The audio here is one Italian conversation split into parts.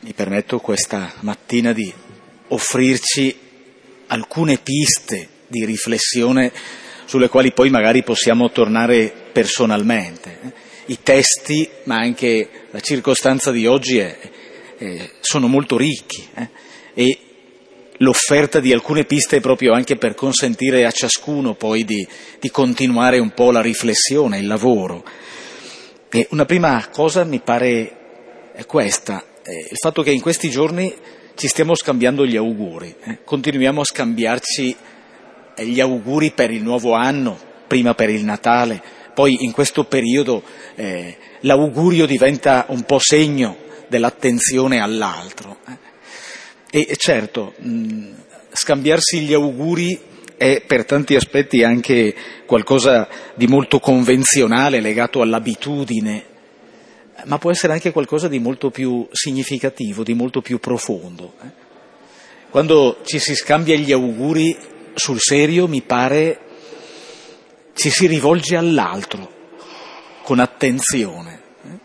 mi permetto questa mattina di offrirci alcune piste di riflessione sulle quali poi magari possiamo tornare personalmente. I testi, ma anche la circostanza di oggi sono molto ricchi e l'offerta di alcune piste è proprio anche per consentire a ciascuno poi di continuare un po' la riflessione, il lavoro. E una prima cosa mi pare è questa, il fatto che in questi giorni ci stiamo scambiando gli auguri, continuiamo a scambiarci gli auguri per il nuovo anno, prima per il Natale, poi in questo periodo l'augurio diventa un po' segno dell'attenzione all'altro. E certo, scambiarsi gli auguri è per tanti aspetti anche qualcosa di molto convenzionale, legato all'abitudine, ma può essere anche qualcosa di molto più significativo, di molto più profondo. Quando ci si scambia gli auguri sul serio, mi pare, ci si rivolge all'altro con attenzione,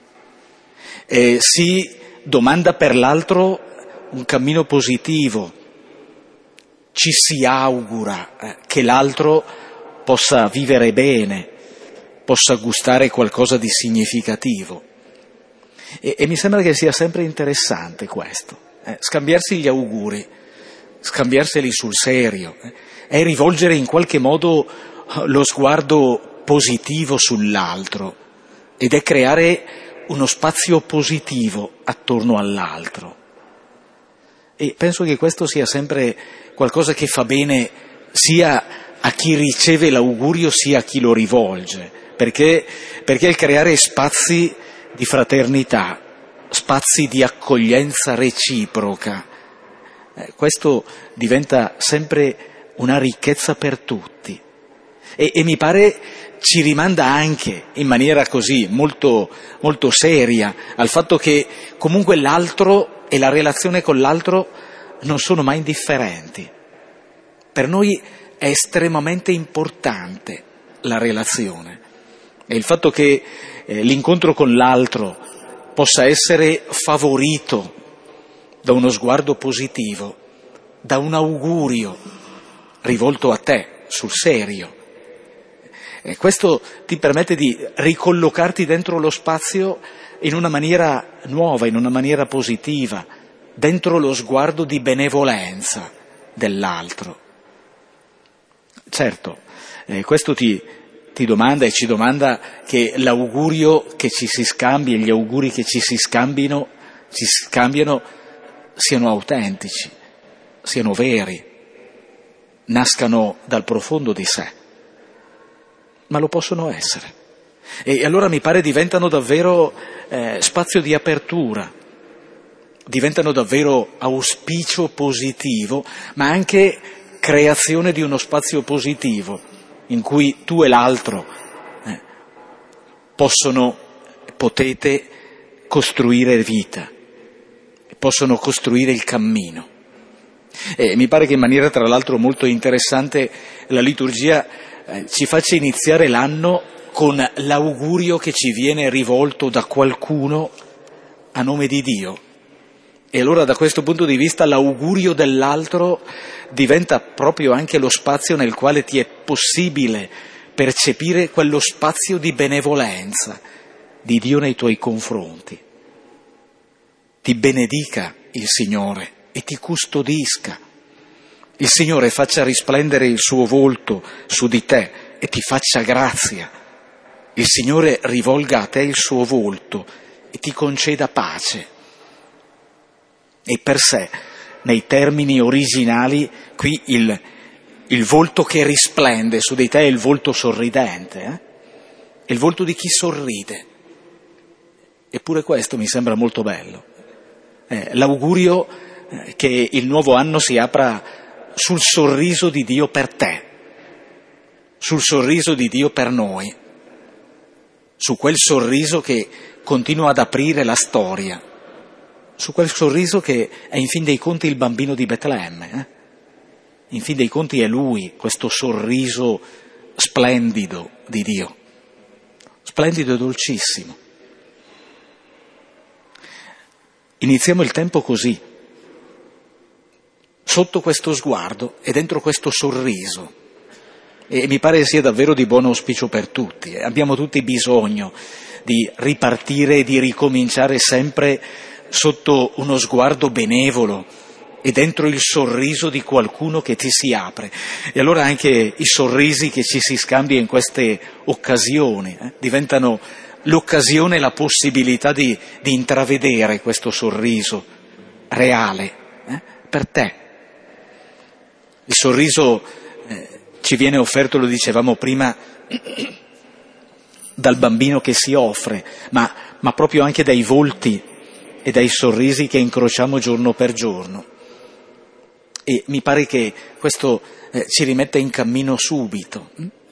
si domanda per l'altro un cammino positivo, ci si augura che l'altro possa vivere bene, possa gustare qualcosa di significativo. E mi sembra che sia sempre interessante questo, scambiarsi gli auguri, scambiarseli sul serio, è rivolgere in qualche modo lo sguardo positivo sull'altro ed è creare uno spazio positivo attorno all'altro. E penso che questo sia sempre qualcosa che fa bene sia a chi riceve l'augurio sia a chi lo rivolge, perché il creare spazi di fraternità, spazi di accoglienza reciproca, questo diventa sempre una ricchezza per tutti e mi pare ci rimanda anche in maniera così molto, molto seria al fatto che comunque l'altro e la relazione con l'altro non sono mai indifferenti. Per noi è estremamente importante la relazione e il fatto che l'incontro con l'altro possa essere favorito da uno sguardo positivo, da un augurio rivolto a te sul serio. E questo ti permette di ricollocarti dentro lo spazio in una maniera nuova, in una maniera positiva, dentro lo sguardo di benevolenza dell'altro. Certo, questo ti domanda e ci domanda che l'augurio che ci si scambi e gli auguri che ci scambiano siano autentici, siano veri, nascano dal profondo di sé, ma lo possono essere. E allora mi pare diventano davvero spazio di apertura, diventano davvero auspicio positivo, ma anche creazione di uno spazio positivo in cui tu e l'altro potete costruire vita, possono costruire il cammino. E mi pare che in maniera tra l'altro molto interessante la liturgia ci faccia iniziare l'anno con l'augurio che ci viene rivolto da qualcuno a nome di Dio. E allora da questo punto di vista l'augurio dell'altro diventa proprio anche lo spazio nel quale ti è possibile percepire quello spazio di benevolenza di Dio nei tuoi confronti. Ti benedica il Signore e ti custodisca. Il Signore faccia risplendere il suo volto su di te e ti faccia grazia. Il Signore rivolga a te il suo volto e ti conceda pace. E per sé, nei termini originali, qui il volto che risplende su di te è il volto sorridente, è il volto di chi sorride. Eppure questo mi sembra molto bello. L'augurio che il nuovo anno si apra sul sorriso di Dio per te, sul sorriso di Dio per noi, su quel sorriso che continua ad aprire la storia, su quel sorriso che è in fin dei conti il bambino di Betlemme. In fin dei conti è lui, questo sorriso splendido di Dio, splendido e dolcissimo. iniziamo il tempo così, sotto questo sguardo e dentro questo sorriso. E mi pare sia davvero di buon auspicio per tutti. Abbiamo tutti bisogno di ripartire e di ricominciare sempre sotto uno sguardo benevolo e dentro il sorriso di qualcuno che ti si apre. E allora anche i sorrisi che ci si scambia in queste occasioni diventano l'occasione, la possibilità di intravedere questo sorriso reale per te. Il sorriso ci viene offerto, lo dicevamo prima, dal bambino che si offre, ma proprio anche dai volti e dai sorrisi che incrociamo giorno per giorno. E mi pare che questo ci rimetta in cammino subito.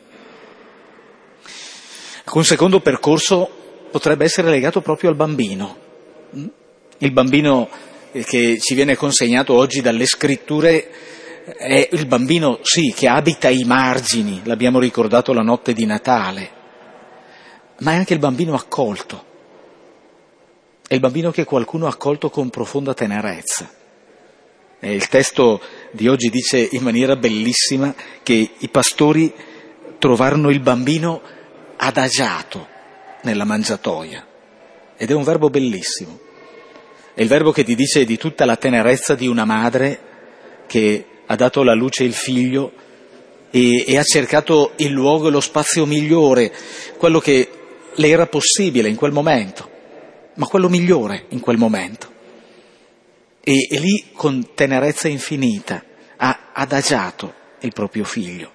Un secondo percorso potrebbe essere legato proprio al bambino. Il bambino che ci viene consegnato oggi dalle scritture è il bambino, sì, che abita ai margini, l'abbiamo ricordato la notte di Natale, ma è anche il bambino accolto. È il bambino che qualcuno ha accolto con profonda tenerezza. Il testo di oggi dice in maniera bellissima che i pastori trovarono il bambino adagiato nella mangiatoia. Ed è un verbo bellissimo. È il verbo che ti dice di tutta la tenerezza di una madre che ha dato alla luce il figlio e ha cercato il luogo e lo spazio migliore, quello che le era possibile in quel momento, ma quello migliore in quel momento. E lì con tenerezza infinita ha adagiato il proprio figlio.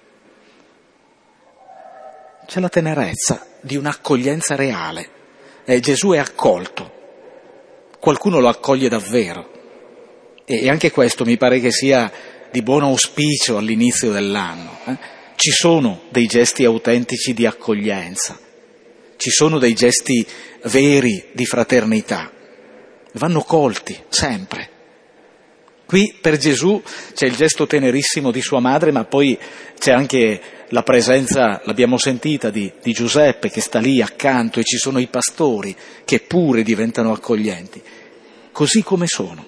C'è la tenerezza di un'accoglienza reale. Gesù è accolto, qualcuno lo accoglie davvero. E anche questo mi pare che sia di buon auspicio all'inizio dell'anno. Ci sono dei gesti autentici di accoglienza, ci sono dei gesti veri di fraternità, vanno colti sempre. Qui per Gesù c'è il gesto tenerissimo di sua madre, ma poi c'è anche la presenza, l'abbiamo sentita, di Giuseppe che sta lì accanto, e ci sono i pastori che pure diventano accoglienti, così come sono.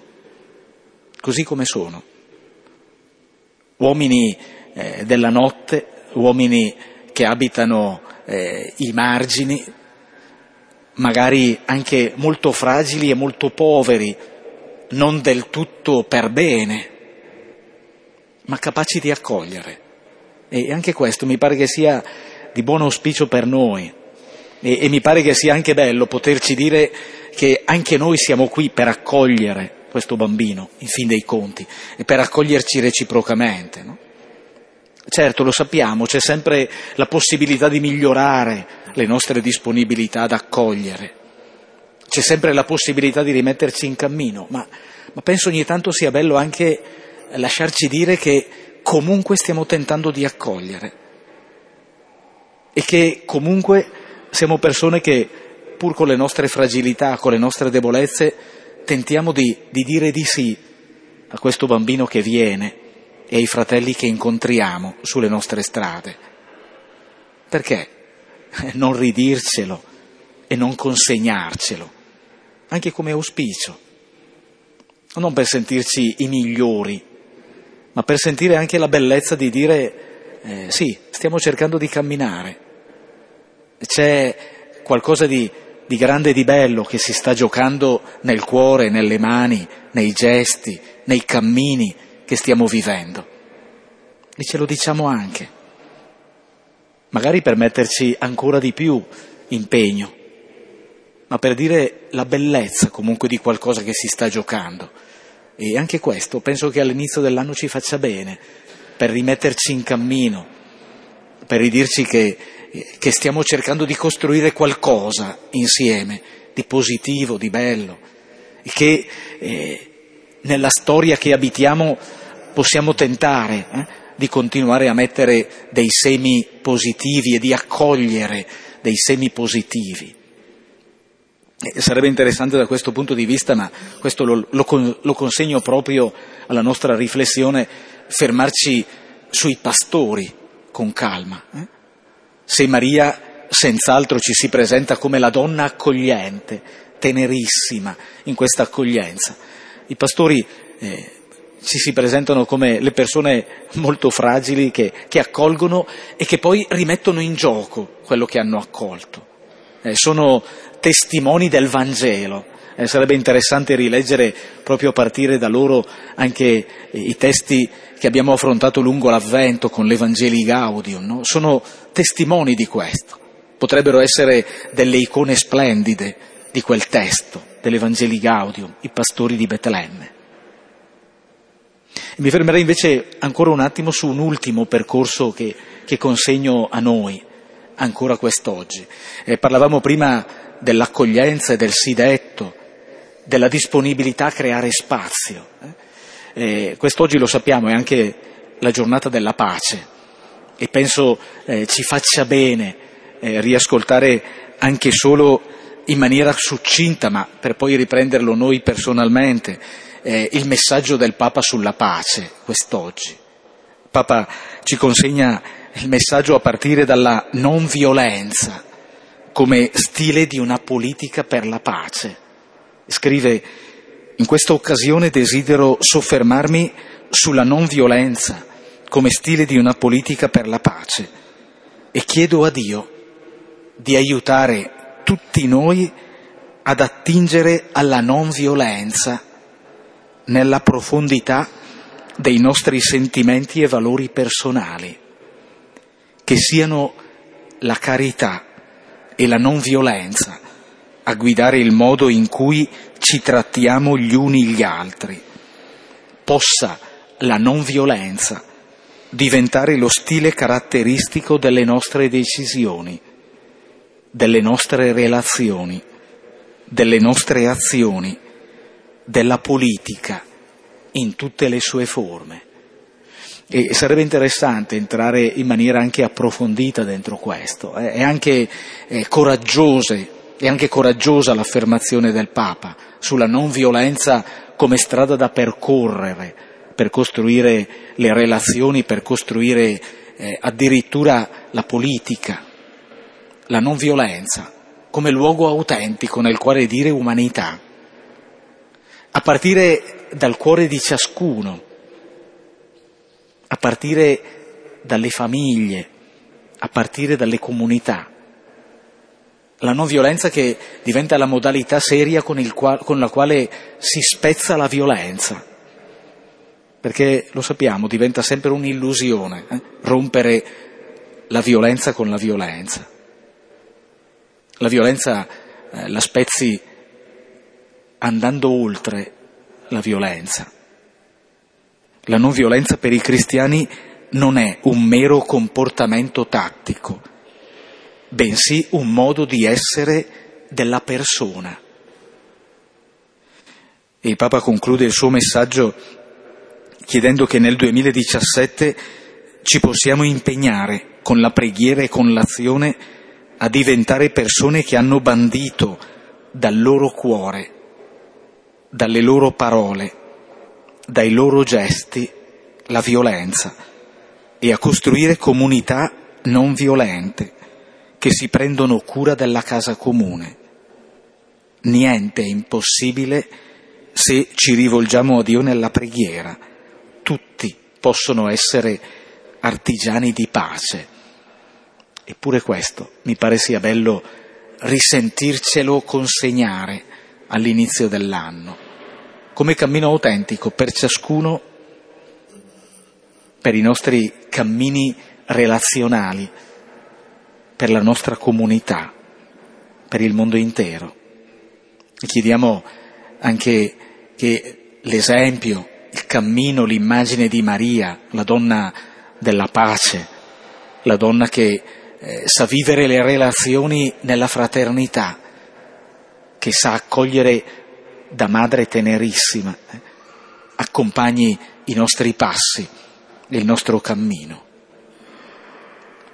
Uomini della notte, uomini che abitano i margini, magari anche molto fragili e molto poveri, non del tutto per bene, ma capaci di accogliere. E anche questo mi pare che sia di buon auspicio per noi. E mi pare che sia anche bello poterci dire che anche noi siamo qui per accogliere questo bambino, in fin dei conti, e per accoglierci reciprocamente, no? Certo, lo sappiamo, c'è sempre la possibilità di migliorare le nostre disponibilità ad accogliere, c'è sempre la possibilità di rimetterci in cammino, ma penso ogni tanto sia bello anche lasciarci dire che comunque stiamo tentando di accogliere e che comunque siamo persone che, pur con le nostre fragilità, con le nostre debolezze, tentiamo di dire di sì a questo bambino che viene e ai fratelli che incontriamo sulle nostre strade. Perché non ridircelo e non consegnarcelo, anche come auspicio? Non per sentirci i migliori, ma per sentire anche la bellezza di dire sì, stiamo cercando di camminare. C'è qualcosa di grande e di bello che si sta giocando nel cuore, nelle mani, nei gesti, nei cammini che stiamo vivendo. E ce lo diciamo anche, magari per metterci ancora di più impegno, ma per dire la bellezza comunque di qualcosa che si sta giocando. E anche questo penso che all'inizio dell'anno ci faccia bene, per rimetterci in cammino, per ridirci che stiamo cercando di costruire qualcosa insieme, di positivo, di bello, e che nella storia che abitiamo possiamo tentare di continuare a mettere dei semi positivi e di accogliere dei semi positivi. Sarebbe interessante da questo punto di vista, ma questo lo consegno proprio alla nostra riflessione, fermarci sui pastori con calma. Se Maria senz'altro ci si presenta come la donna accogliente tenerissima in questa accoglienza. I pastori ci si presentano come le persone molto fragili che accolgono e che poi rimettono in gioco quello che hanno accolto. Sono testimoni del Vangelo. Sarebbe interessante rileggere proprio a partire da loro anche i testi che abbiamo affrontato lungo l'Avvento con l'Evangelii Gaudium, no? Sono testimoni di questo. Potrebbero essere delle icone splendide di quel testo, dell'Evangelii Gaudium, i pastori di Betlemme. Mi fermerei invece ancora un attimo su un ultimo percorso che consegno a noi, ancora quest'oggi. Parlavamo prima dell'accoglienza e del sì detto, della disponibilità a creare spazio. Quest'oggi, lo sappiamo, è anche la giornata della pace e penso ci faccia bene riascoltare anche solo in maniera succinta, ma per poi riprenderlo noi personalmente, il messaggio del Papa sulla pace quest'oggi. Il Papa ci consegna il messaggio a partire dalla non violenza come stile di una politica per la pace. Scrive: in questa occasione desidero soffermarmi sulla non violenza come stile di una politica per la pace e chiedo a Dio di aiutare tutti noi ad attingere alla non violenza nella profondità dei nostri sentimenti e valori personali, che siano la carità e la non violenza a guidare il modo in cui ci trattiamo gli uni gli altri. Possa la non violenza diventare lo stile caratteristico delle nostre decisioni, delle nostre relazioni, delle nostre azioni, della politica in tutte le sue forme. E sarebbe interessante entrare in maniera anche approfondita dentro questo. È anche coraggiosa l'affermazione del Papa sulla non violenza come strada da percorrere per costruire le relazioni, per costruire addirittura la politica. La non violenza come luogo autentico nel quale dire umanità, a partire dal cuore di ciascuno, a partire dalle famiglie, a partire dalle comunità. La non violenza che diventa la modalità seria con la quale si spezza la violenza, perché lo sappiamo, diventa sempre un'illusione rompere la violenza con la violenza. La violenza la spezzi andando oltre la violenza. La non violenza per i cristiani non è un mero comportamento tattico, bensì un modo di essere della persona. E il Papa conclude il suo messaggio chiedendo che nel 2017 ci possiamo impegnare con la preghiera e con l'azione a diventare persone che hanno bandito dal loro cuore, dalle loro parole, dai loro gesti la violenza e a costruire comunità non violente che si prendono cura della casa comune. Niente è impossibile se ci rivolgiamo a Dio nella preghiera. Tutti possono essere artigiani di pace. Eppure questo mi pare sia bello risentircelo consegnare all'inizio dell'anno, come cammino autentico per ciascuno, per i nostri cammini relazionali, per la nostra comunità, per il mondo intero. E chiediamo anche che l'esempio, il cammino, l'immagine di Maria, la donna della pace, la donna che sa vivere le relazioni nella fraternità, che sa accogliere da madre tenerissima, accompagni i nostri passi, il nostro cammino.